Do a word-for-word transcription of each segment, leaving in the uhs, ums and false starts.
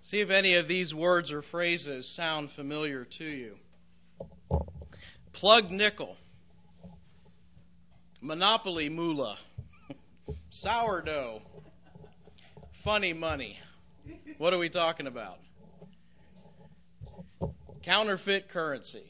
See if any of these words or phrases sound familiar to you. Plug nickel, monopoly moolah, sourdough, funny money. What are we talking about? Counterfeit currency.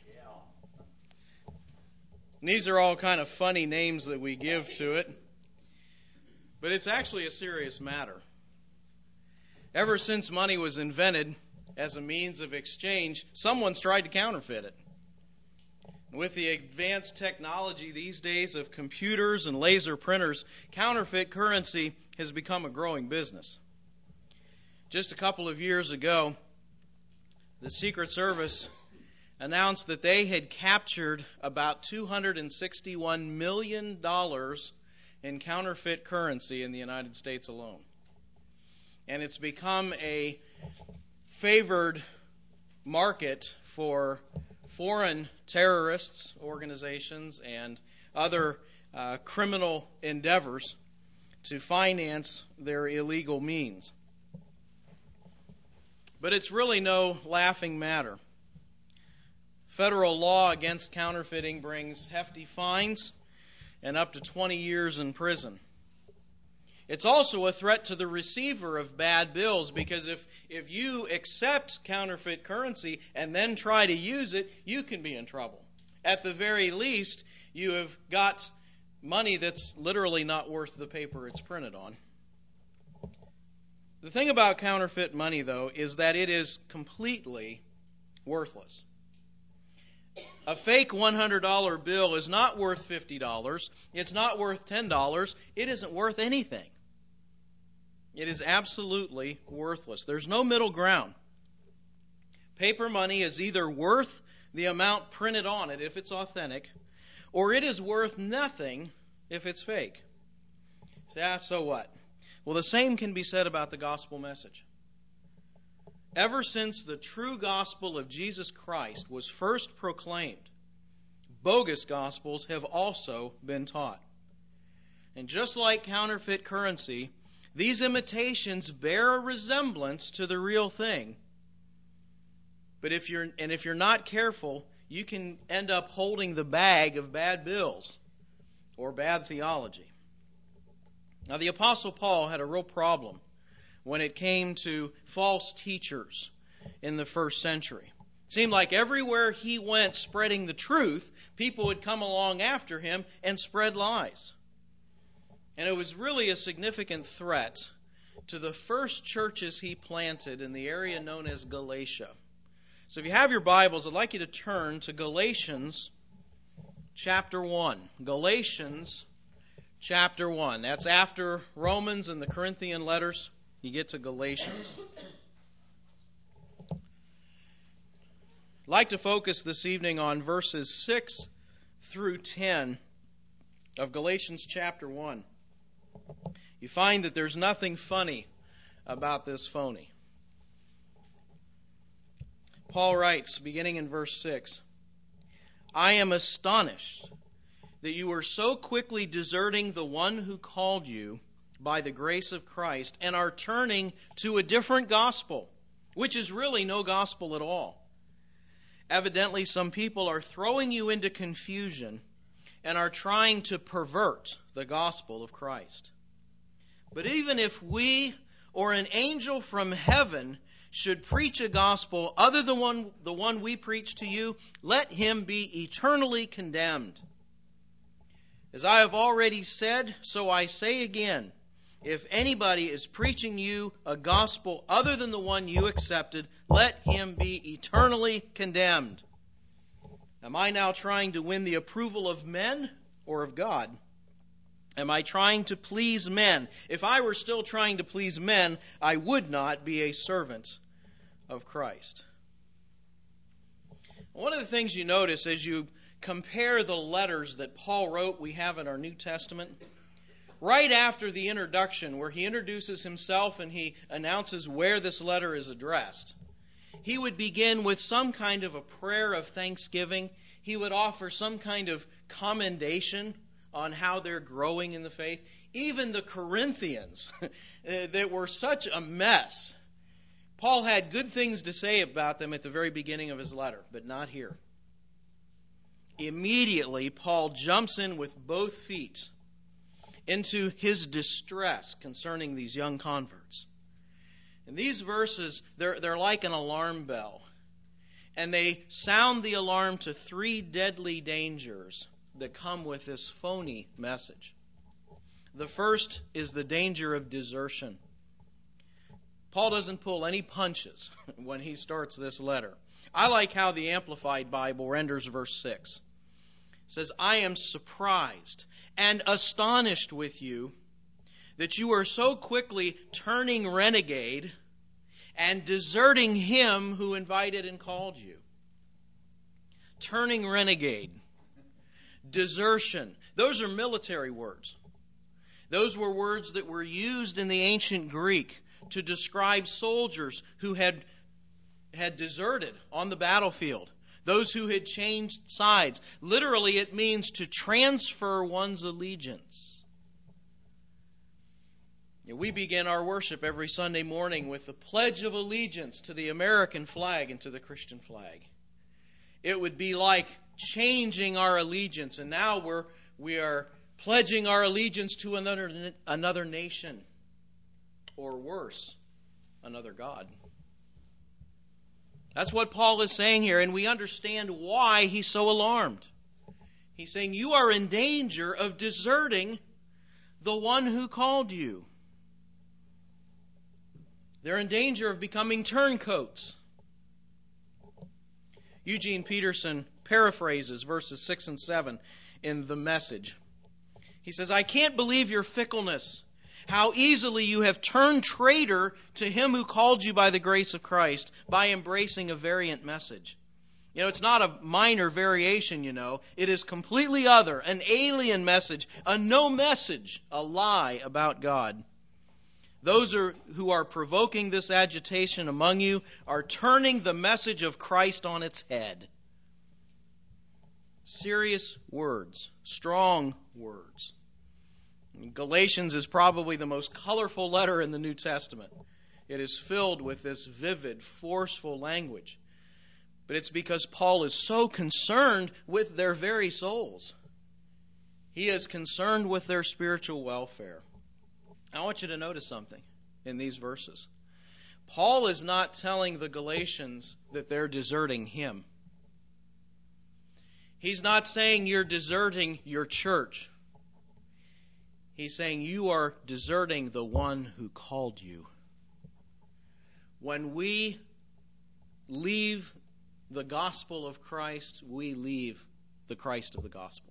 And these are all kind of funny names that we give to it, but it's actually a serious matter. Ever since money was invented as a means of exchange, someone's tried to counterfeit it. With the advanced technology these days of computers and laser printers, counterfeit currency has become a growing business. Just a couple of years ago, the Secret Service announced that they had captured about two hundred sixty-one million dollars in counterfeit currency in the United States alone. And it's become a favored market for foreign terrorists, organizations, and other uh, criminal endeavors to finance their illegal means. But it's really no laughing matter. Federal law against counterfeiting brings hefty fines and up to twenty years in prison. It's also a threat to the receiver of bad bills, because if, if you accept counterfeit currency and then try to use it, you can be in trouble. At the very least, you have got money that's literally not worth the paper it's printed on. The thing about counterfeit money, though, is that it is completely worthless. A fake one hundred dollar bill is not worth fifty dollars. It's not worth ten dollars. It isn't worth anything. It is absolutely worthless. There's no middle ground. Paper money is either worth the amount printed on it if it's authentic, or it is worth nothing if it's fake. So, ah, so what? Well, the same can be said about the gospel message. Ever since the true gospel of Jesus Christ was first proclaimed, bogus gospels have also been taught. And just like counterfeit currency, these imitations bear a resemblance to the real thing. But if you're and if you're not careful, you can end up holding the bag of bad bills or bad theology. Now, the Apostle Paul had a real problem when it came to false teachers in the first century. It seemed like everywhere he went spreading the truth, people would come along after him and spread lies. And it was really a significant threat to the first churches he planted in the area known as Galatia. So if you have your Bibles, I'd like you to turn to Galatians chapter one. Galatians chapter one. That's after Romans and the Corinthian letters. You get to Galatians. I'd like to focus this evening on verses six through ten of Galatians chapter one. You find that there's nothing funny about this phony. Paul writes, beginning in verse six, I am astonished that you are so quickly deserting the one who called you by the grace of Christ and are turning to a different gospel, which is really no gospel at all. Evidently, some people are throwing you into confusion and are trying to pervert the gospel of Christ. But even if we or an angel from heaven should preach a gospel other than one, the one we preach to you, let him be eternally condemned. As I have already said, so I say again, if anybody is preaching you a gospel other than the one you accepted, let him be eternally condemned. Am I now trying to win the approval of men or of God? Am I trying to please men? If I were still trying to please men, I would not be a servant of Christ. One of the things you notice as you compare the letters that Paul wrote we have in our New Testament, right after the introduction where he introduces himself and he announces where this letter is addressed, he would begin with some kind of a prayer of thanksgiving. He would offer some kind of commendation on how they're growing in the faith. Even the Corinthians that were such a mess, Paul had good things to say about them at the very beginning of his letter, but not here. Immediately, Paul jumps in with both feet into his distress concerning these young converts. And these verses, they're, they're like an alarm bell. And they sound the alarm to three deadly dangers that come with this phony message. The first is the danger of desertion. Paul doesn't pull any punches when he starts this letter. I like how the Amplified Bible renders verse six. It says, I am surprised and astonished with you that you are so quickly turning renegade and deserting him who invited and called you. Turning renegade. Desertion. Those are military words. Those were words that were used in the ancient Greek to describe soldiers who had, had deserted on the battlefield. Those who had changed sides. Literally, it means to transfer one's allegiance. We begin our worship every Sunday morning with the Pledge of Allegiance to the American flag and to the Christian flag. It would be like changing our allegiance, and now we're we are pledging our allegiance to another another nation, or worse, another god. That's what Paul is saying here, and we understand why he's so alarmed. He's saying you are in danger of deserting the one who called you. They're in danger of becoming turncoats. Eugene Peterson paraphrases verses six and seven in The Message. He says, I can't believe your fickleness, how easily you have turned traitor to him who called you by the grace of Christ by embracing a variant message. You know, it's not a minor variation, you know. It is completely other, an alien message, a no message, a lie about God. Those are, who are provoking this agitation among you are turning the message of Christ on its head. Serious words, strong words. Galatians is probably the most colorful letter in the New Testament. It is filled with this vivid, forceful language. But it's because Paul is so concerned with their very souls. He is concerned with their spiritual welfare. I want you to notice something in these verses. Paul is not telling the Galatians that they're deserting him. He's not saying you're deserting your church. He's saying you are deserting the one who called you. When we leave the gospel of Christ, we leave the Christ of the gospel.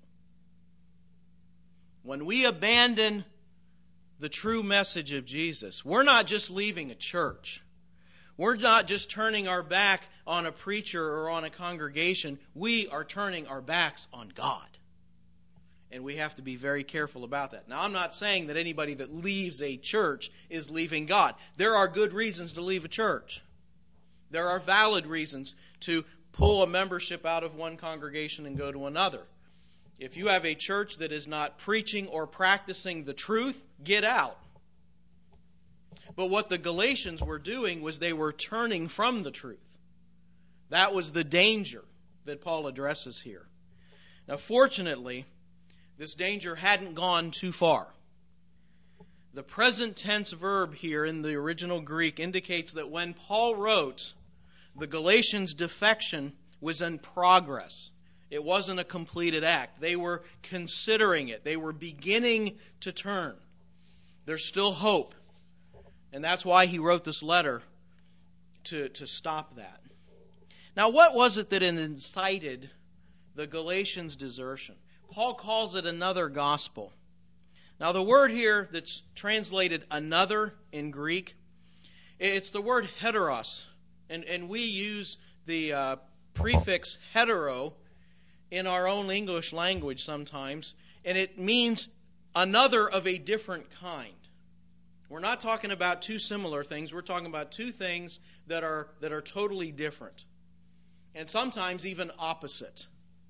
When we abandon the true message of Jesus, we're not just leaving a church. We're not just turning our back on a preacher or on a congregation. We are turning our backs on God. And we have to be very careful about that. Now, I'm not saying that anybody that leaves a church is leaving God. There are good reasons to leave a church. There are valid reasons to pull a membership out of one congregation and go to another. If you have a church that is not preaching or practicing the truth, get out. But what the Galatians were doing was they were turning from the truth. That was the danger that Paul addresses here. Now, fortunately, this danger hadn't gone too far. The present tense verb here in the original Greek indicates that when Paul wrote, the Galatians' defection was in progress. It wasn't a completed act. They were considering it. They were beginning to turn. There's still hope. And that's why he wrote this letter, to, to stop that. Now, what was it that incited the Galatians' desertion? Paul calls it another gospel. Now, the word here that's translated another in Greek, it's the word heteros. And, and we use the uh, prefix hetero in our own English language sometimes, and it means another of a different kind. We're not talking about two similar things. We're talking about two things that are that are totally different, and sometimes even opposite.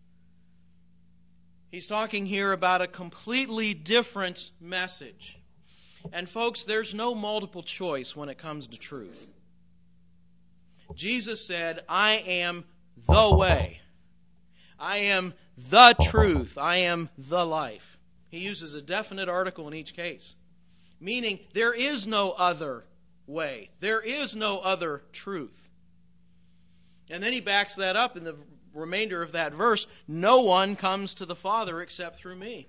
He's talking here about a completely different message. And folks, there's no multiple choice when it comes to truth. Jesus said, I am the way. I am the truth. I am the life. He uses a definite article in each case, meaning there is no other way. There is no other truth. And then he backs that up in the remainder of that verse. No one comes to the Father except through me.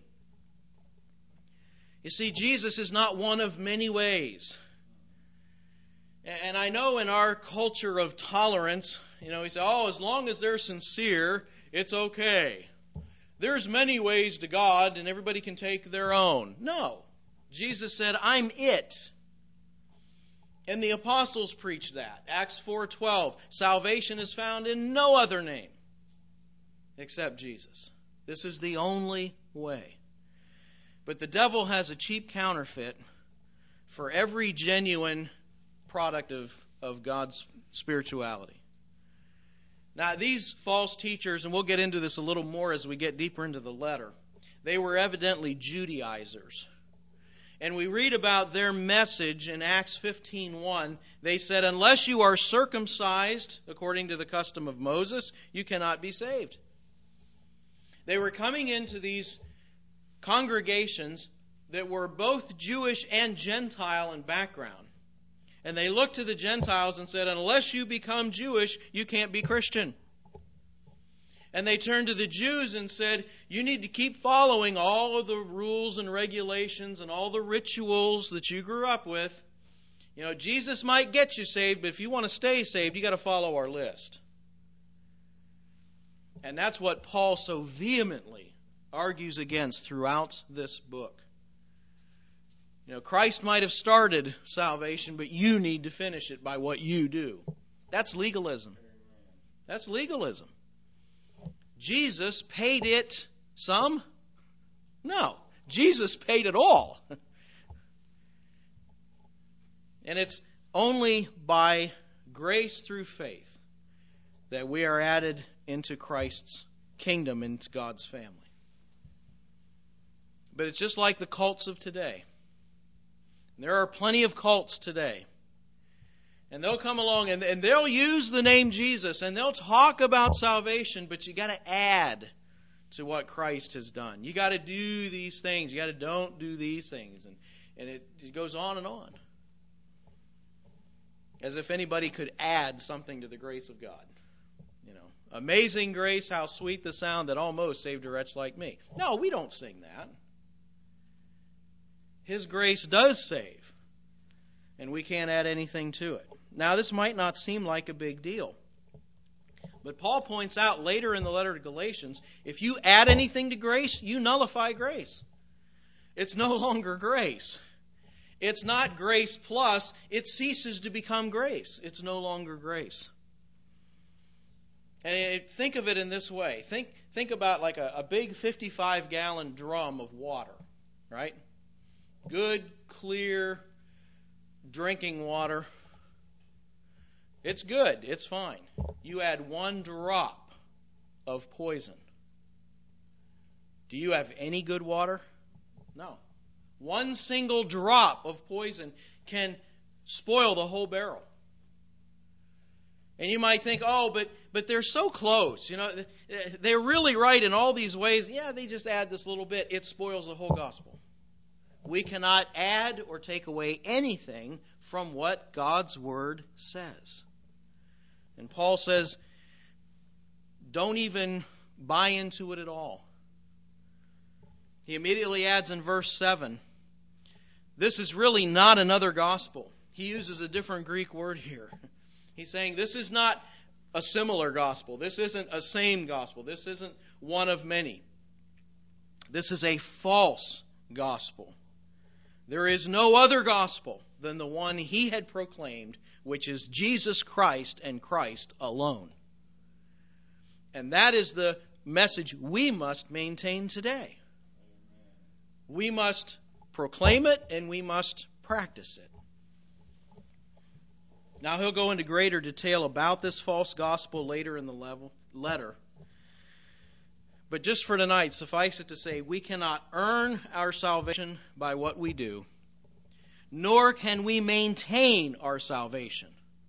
You see, Jesus is not one of many ways. And I know in our culture of tolerance, you know, we say, oh, as long as they're sincere, it's okay. There's many ways to God, and everybody can take their own. No. Jesus said, I'm it. And the apostles preached that. Acts four twelve, salvation is found in no other name except Jesus. This is the only way. But the devil has a cheap counterfeit for every genuine product of, of God's spirituality. Now, these false teachers, and we'll get into this a little more as we get deeper into the letter, they were evidently Judaizers. And we read about their message in Acts fifteen one. They said, unless you are circumcised according to the custom of Moses, you cannot be saved. They were coming into these congregations that were both Jewish and Gentile in background. And they looked to the Gentiles and said, unless you become Jewish, you can't be Christian. And they turned to the Jews and said, you need to keep following all of the rules and regulations and all the rituals that you grew up with. You know, Jesus might get you saved, but if you want to stay saved, you got to follow our list. And that's what Paul so vehemently argues against throughout this book. You know, Christ might have started salvation, but you need to finish it by what you do. That's legalism. That's legalism. Jesus paid it some? No. Jesus paid it all. And it's only by grace through faith that we are added into Christ's kingdom, into God's family. But it's just like the cults of today. There are plenty of cults today. And they'll come along and, and they'll use the name Jesus and they'll talk about salvation, but you got to add to what Christ has done. You got to do these things. You got to don't do these things. And, and it, it goes on and on. As if anybody could add something to the grace of God. You know, amazing grace, how sweet the sound that almost saved a wretch like me. No, we don't sing that. His grace does save, and we can't add anything to it. Now, this might not seem like a big deal, but Paul points out later in the letter to Galatians, if you add anything to grace, you nullify grace. It's no longer grace. It's not grace plus. It ceases to become grace. It's no longer grace. And think of it in this way. Think, think about like a, a big fifty-five gallon drum of water, right? Good, clear, drinking water. It's good. It's fine. You add one drop of poison. Do you have any good water? No. One single drop of poison can spoil the whole barrel. And you might think, oh, but but they're so close. You know, they're really right in all these ways. Yeah, they just add this little bit. It spoils the whole gospel. We cannot add or take away anything from what God's Word says. And Paul says, don't even buy into it at all. He immediately adds in verse seven, this is really not another gospel. He uses a different Greek word here. He's saying this is not a similar gospel. This isn't a same gospel. This isn't one of many. This is a false gospel. There is no other gospel than the one he had proclaimed, which is Jesus Christ and Christ alone. And that is the message we must maintain today. We must proclaim it and we must practice it. Now he'll go into greater detail about this false gospel later in the level, letter. But just for tonight, suffice it to say, we cannot earn our salvation by what we do, nor can we maintain our salvation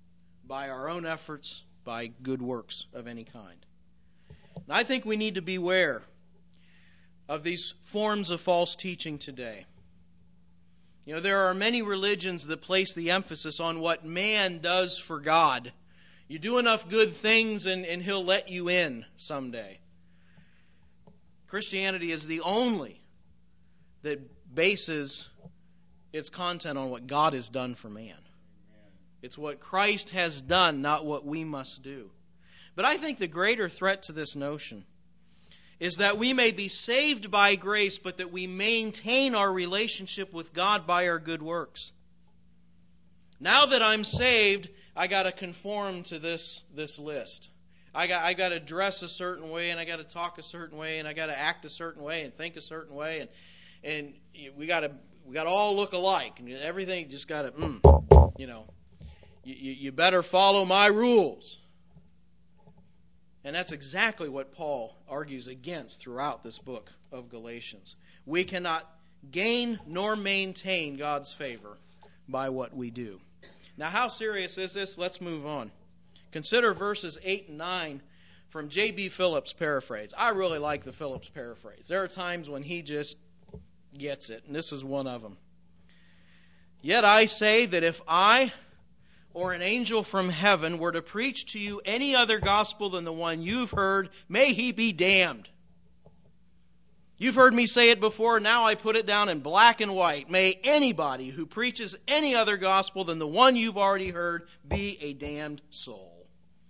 by our own efforts, by good works of any kind. And I think we need to beware of these forms of false teaching today. You know, there are many religions that place the emphasis on what man does for God. You do enough good things and, and He'll let you in someday. Christianity is the only that bases its content on what God has done for man. It's what Christ has done, not what we must do. But I think the greater threat to this notion is that we may be saved by grace, but that we maintain our relationship with God by our good works. Now that I'm saved, I got to conform to this this list. I got I got to dress a certain way, and I got to talk a certain way, and I got to act a certain way, and think a certain way, and and we got to we got to all look alike, and everything just got to, mm, you know, you, you better follow my rules. And that's exactly what Paul argues against throughout this book of Galatians. We cannot gain nor maintain God's favor by what we do. Now, how serious is this? Let's move on. Consider verses eight and nine from J B Phillips' paraphrase. I really like the Phillips paraphrase. There are times when he just gets it, and this is one of them. Yet I say that if I or an angel from heaven were to preach to you any other gospel than the one you've heard, may he be damned. You've heard me say it before, now I put it down in black and white. May anybody who preaches any other gospel than the one you've already heard be a damned soul.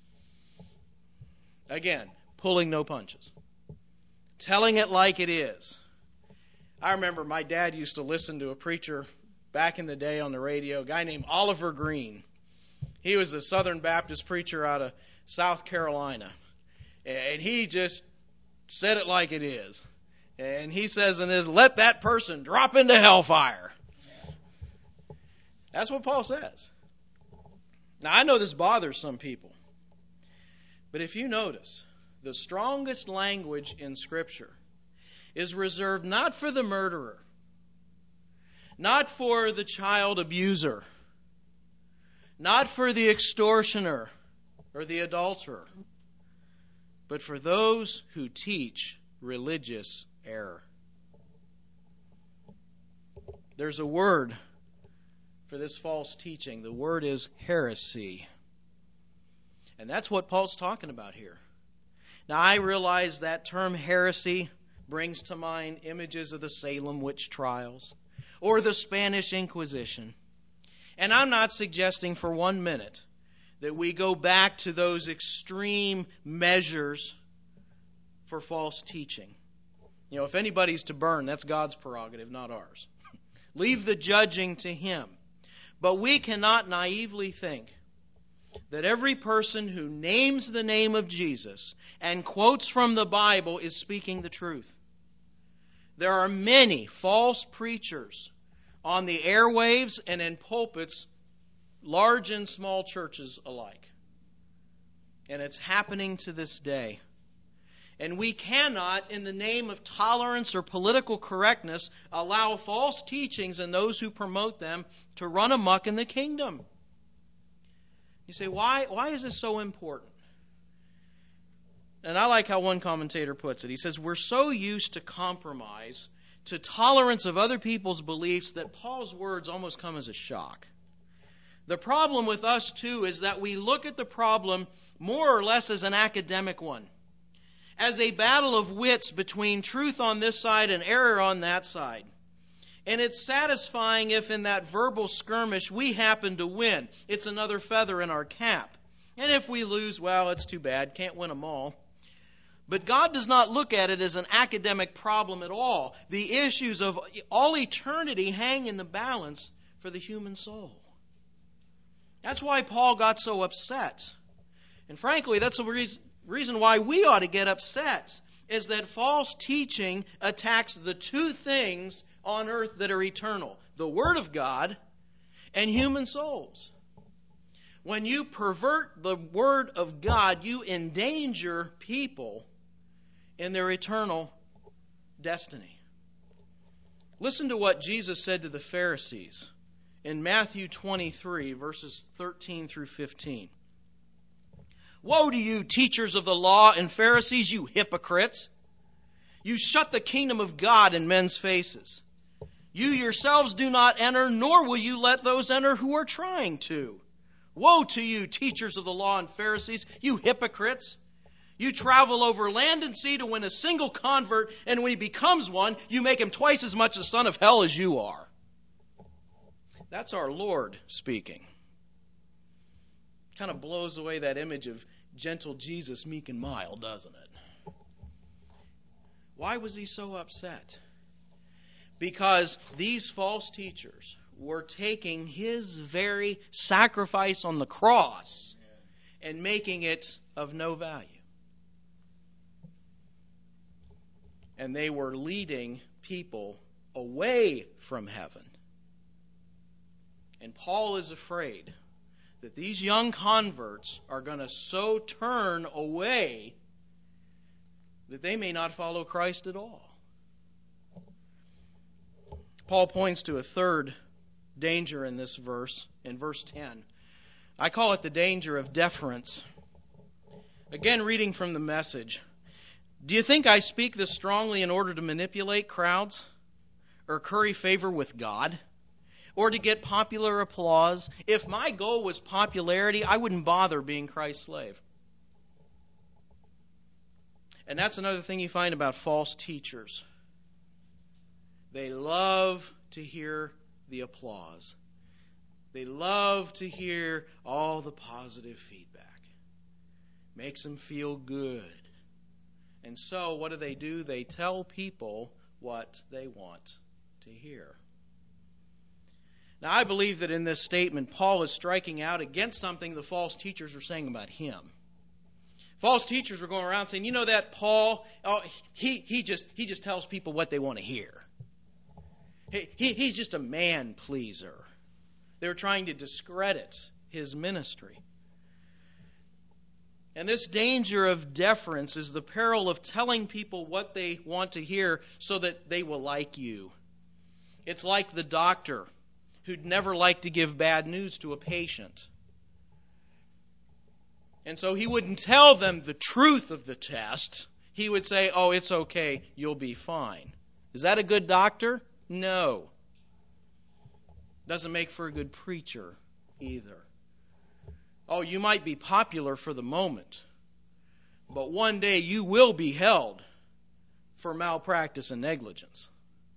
Again, pulling no punches. Telling it like it is. I remember my dad used to listen to a preacher back in the day on the radio, a guy named Oliver Green. He was a Southern Baptist preacher out of South Carolina. And he just said it like it is. And he says in his, let that person drop into hellfire. That's what Paul says. Now, I know this bothers some people. But if you notice, the strongest language in Scripture is reserved not for the murderer, not for the child abuser, not for the extortioner or the adulterer, but for those who teach religious error. There's a word for this false teaching. The word is heresy. And that's what Paul's talking about here. Now, I realize that term heresy brings to mind images of the Salem witch trials or the Spanish Inquisition. And I'm not suggesting for one minute that we go back to those extreme measures for false teaching. You know, if anybody's to burn, that's God's prerogative, not ours. Leave the judging to Him. But we cannot naively think that every person who names the name of Jesus and quotes from the Bible is speaking the truth. There are many false preachers on the airwaves and in pulpits, large and small churches alike. And it's happening to this day. And we cannot, in the name of tolerance or political correctness, allow false teachings and those who promote them to run amok in the kingdom. You say, why, why is this so important? And I like how one commentator puts it. He says, we're so used to compromise, to tolerance of other people's beliefs, that Paul's words almost come as a shock. The problem with us, too, is that we look at the problem more or less as an academic one, as a battle of wits between truth on this side and error on that side. And it's satisfying if in that verbal skirmish we happen to win. It's another feather in our cap. And if we lose, well, it's too bad. Can't win them all. But God does not look at it as an academic problem at all. The issues of all eternity hang in the balance for the human soul. That's why Paul got so upset. And frankly, that's the reason, reason why we ought to get upset, is that false teaching attacks the two things on earth that are eternal: the Word of God and human souls. When you pervert the Word of God, you endanger people in their eternal destiny. Listen to what Jesus said to the Pharisees in Matthew twenty-three, verses thirteen through fifteen. Woe to you, teachers of the law and Pharisees, you hypocrites! You shut the kingdom of God in men's faces. You yourselves do not enter, nor will you let those enter who are trying to. Woe to you, teachers of the law and Pharisees, you hypocrites! You travel over land and sea to win a single convert, and when he becomes one, you make him twice as much a son of hell as you are. That's our Lord speaking. Kind of blows away that image of gentle Jesus, meek and mild, doesn't it? Why was he so upset? Because these false teachers were taking his very sacrifice on the cross and making it of no value. And they were leading people away from heaven. And Paul is afraid that these young converts are going to so turn away that they may not follow Christ at all. Paul points to a third danger in this verse, in verse ten. I call it the danger of deference. Again, reading from the Message. Do you think I speak this strongly in order to manipulate crowds or curry favor with God? Or to get popular applause? If my goal was popularity, I wouldn't bother being Christ's slave. And that's another thing you find about false teachers. They love to hear the applause. They love to hear all the positive feedback. Makes them feel good. And so what do they do? They tell people what they want to hear. Now, I believe that in this statement, Paul is striking out against something the false teachers were saying about him. False teachers were going around saying, you know that Paul, oh, he, he, just, he just tells people what they want to hear. He, he, he's just a man pleaser. They were trying to discredit his ministry. And this danger of deference is the peril of telling people what they want to hear so that they will like you. It's like the doctor who'd never like to give bad news to a patient. And so he wouldn't tell them the truth of the test. He would say, oh, it's okay, you'll be fine. Is that a good doctor? No. Doesn't make for a good preacher either. Oh, you might be popular for the moment, but one day you will be held for malpractice and negligence.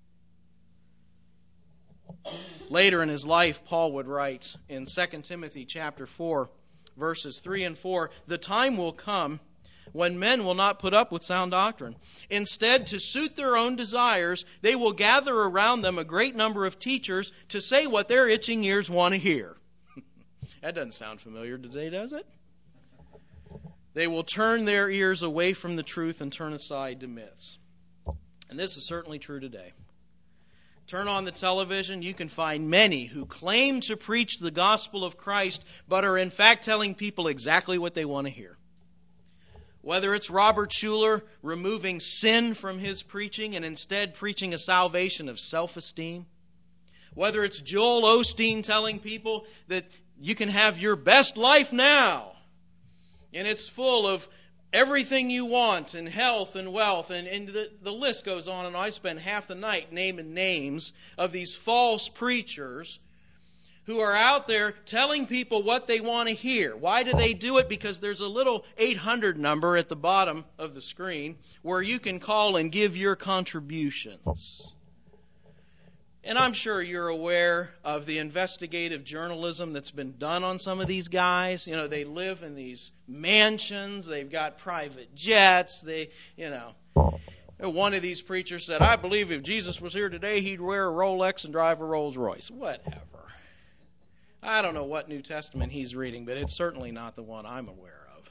Later in his life, Paul would write in Second Timothy chapter four, verses three and four, the time will come when men will not put up with sound doctrine. Instead, to suit their own desires, they will gather around them a great number of teachers to say what their itching ears want to hear. That doesn't sound familiar today, does it? They will turn their ears away from the truth and turn aside to myths. And this is certainly true today. Turn on the television, you can find many who claim to preach the gospel of Christ, but are in fact telling people exactly what they want to hear. Whether it's Robert Schuller removing sin from his preaching and instead preaching a salvation of self-esteem. Whether it's Joel Osteen telling people that you can have your best life now. And it's full of everything you want and health and wealth. And, and the, the list goes on. And I spend half the night naming names of these false preachers who are out there telling people what they want to hear. Why do they do it? Because there's a little eight hundred number at the bottom of the screen where you can call and give your contributions. And I'm sure you're aware of the investigative journalism that's been done on some of these guys. You know, they live in these mansions. They've got private jets. They, you know, one of these preachers said, I believe if Jesus was here today, he'd wear a Rolex and drive a Rolls Royce. Whatever. I don't know what New Testament he's reading, but it's certainly not the one I'm aware of.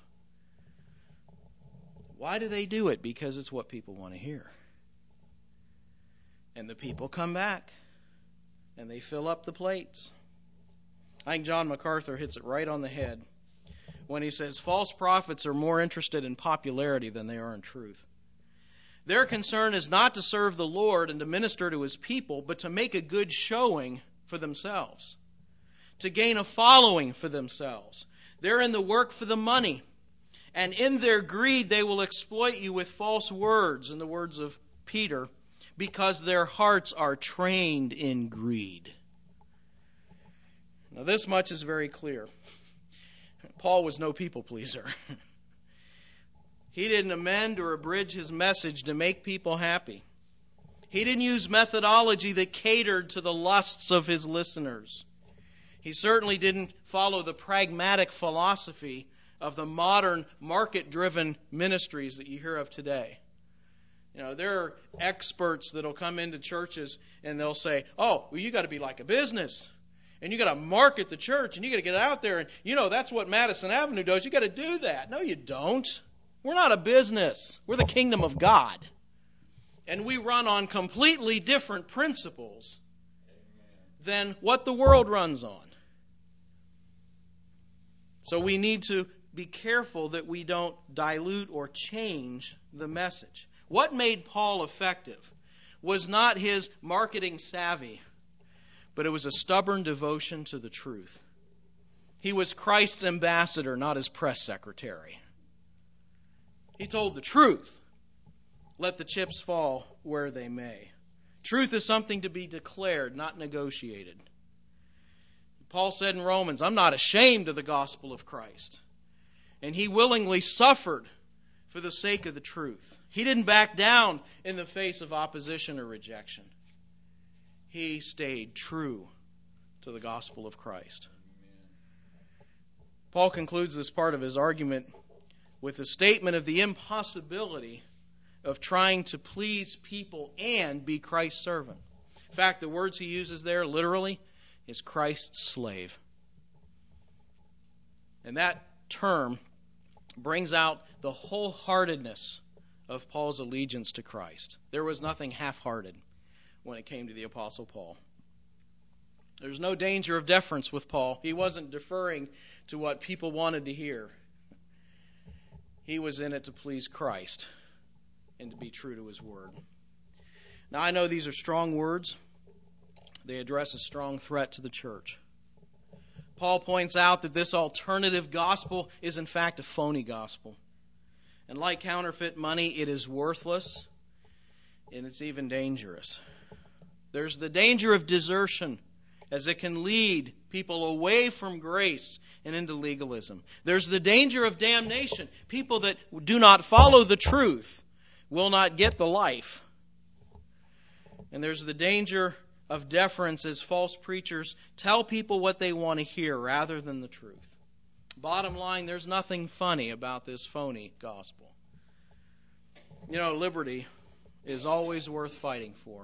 Why do they do it? Because it's what people want to hear. And the people come back, and they fill up the plates. I think John MacArthur hits it right on the head when he says, false prophets are more interested in popularity than they are in truth. Their concern is not to serve the Lord and to minister to His people, but to make a good showing for themselves, to gain a following for themselves. They're in the work for the money. And in their greed, they will exploit you with false words, in the words of Peter, because their hearts are trained in greed. Now, this much is very clear. Paul was no people pleaser. He didn't amend or abridge his message to make people happy. He didn't use methodology that catered to the lusts of his listeners. He certainly didn't follow the pragmatic philosophy of the modern market-driven ministries that you hear of today. You know, there are experts that'll come into churches and they'll say, oh, well, you got to be like a business. And you got to market the church and you got to get out there. And, you know, that's what Madison Avenue does. You got to do that. No, you don't. We're not a business. We're the kingdom of God. And we run on completely different principles than what the world runs on. So we need to be careful that we don't dilute or change the message. What made Paul effective was not his marketing savvy, but it was a stubborn devotion to the truth. He was Christ's ambassador, not his press secretary. He told the truth. Let the chips fall where they may. Truth is something to be declared, not negotiated. Paul said in Romans, I'm not ashamed of the gospel of Christ. And he willingly suffered for the sake of the truth. He didn't back down in the face of opposition or rejection. He stayed true to the gospel of Christ. Paul concludes this part of his argument with a statement of the impossibility of trying to please people and be Christ's servant. In fact, the words he uses there literally is Christ's slave. And that term brings out the wholeheartedness of Paul's allegiance to Christ. There was nothing half-hearted when it came to the Apostle Paul. There's no danger of deference with Paul. He wasn't deferring to what people wanted to hear. He was in it to please Christ and to be true to his word. Now, I know these are strong words. They address a strong threat to the church. Paul points out that this alternative gospel is in fact a phony gospel. And like counterfeit money, it is worthless and it's even dangerous. There's the danger of desertion, as it can lead people away from grace and into legalism. There's the danger of damnation. People that do not follow the truth will not get the life. And there's the danger of deference as false preachers tell people what they want to hear rather than the truth. Bottom line, there's nothing funny about this phony gospel. You know, liberty is always worth fighting for.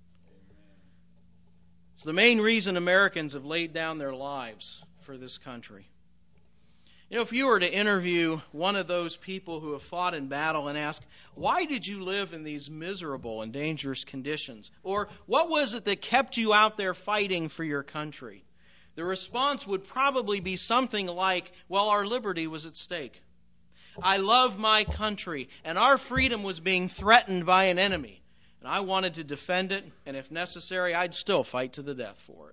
It's the main reason Americans have laid down their lives for this country. You know, if you were to interview one of those people who have fought in battle and ask, why did you live in these miserable and dangerous conditions? Or what was it that kept you out there fighting for your country? The response would probably be something like, well, our liberty was at stake. I love my country, and our freedom was being threatened by an enemy. And I wanted to defend it, and if necessary, I'd still fight to the death for it.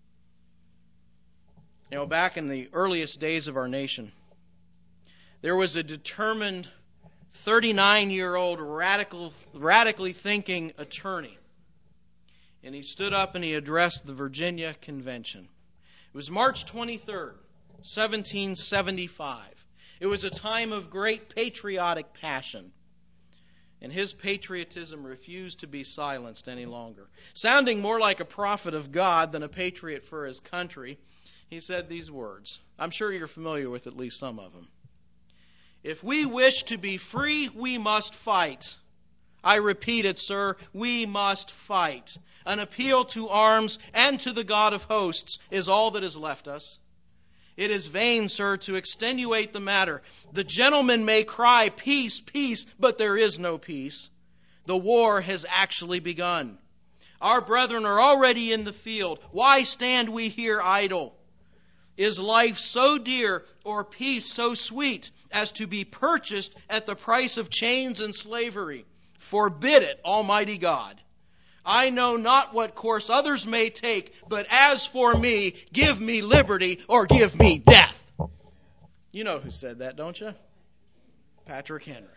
You know, back in the earliest days of our nation, there was a determined thirty-nine-year-old radical, radically thinking attorney. And he stood up and he addressed the Virginia Convention. It was March twenty-third, seventeen seventy-five. It was a time of great patriotic passion. And his patriotism refused to be silenced any longer. Sounding more like a prophet of God than a patriot for his country, he said these words. I'm sure you're familiar with at least some of them. If we wish to be free, we must fight. I repeat it, sir, we must fight. An appeal to arms and to the God of hosts is all that is left us. It is vain, sir, to extenuate the matter. The gentleman may cry, peace, peace, but there is no peace. The war has actually begun. Our brethren are already in the field. Why stand we here idle? Is life so dear or peace so sweet as to be purchased at the price of chains and slavery? Forbid it, Almighty God. I know not what course others may take, but as for me, give me liberty or give me death. You know who said that, don't you? Patrick Henry.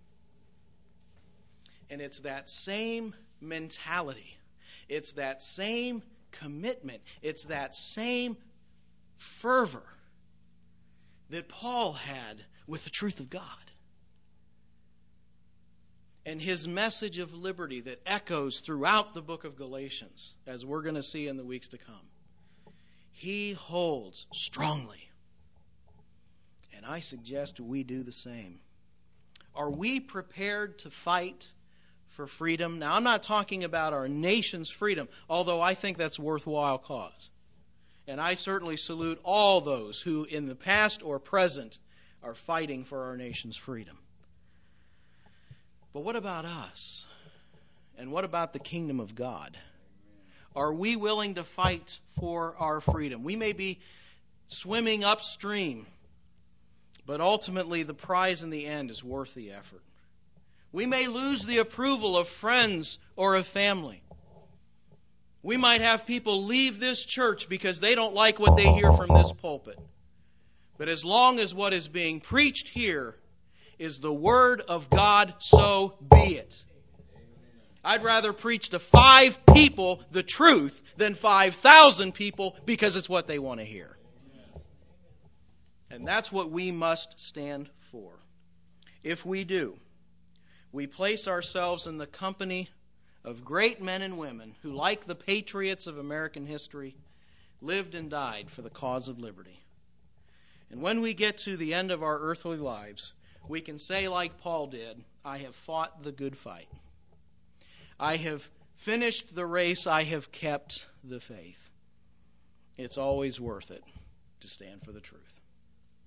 And it's that same mentality. It's that same commitment. It's that same fervor that Paul had with the truth of God. And his message of liberty that echoes throughout the book of Galatians, as we're going to see in the weeks to come, he holds strongly. And I suggest we do the same. Are we prepared to fight for freedom? Now, I'm not talking about our nation's freedom, although I think that's a worthwhile cause. And I certainly salute all those who, in the past or present, are fighting for our nation's freedom. But what about us? And what about the kingdom of God? Are we willing to fight for our freedom? We may be swimming upstream, but ultimately the prize in the end is worth the effort. We may lose the approval of friends or of family. We might have people leave this church because they don't like what they hear from this pulpit. But as long as what is being preached here is the Word of God, so be it. I'd rather preach to five people the truth than five thousand people because it's what they want to hear. And that's what we must stand for. If we do, we place ourselves in the company of great men and women who, like the patriots of American history, lived and died for the cause of liberty. And when we get to the end of our earthly lives, we can say like Paul did, I have fought the good fight. I have finished the race. I have kept the faith. It's always worth it to stand for the truth.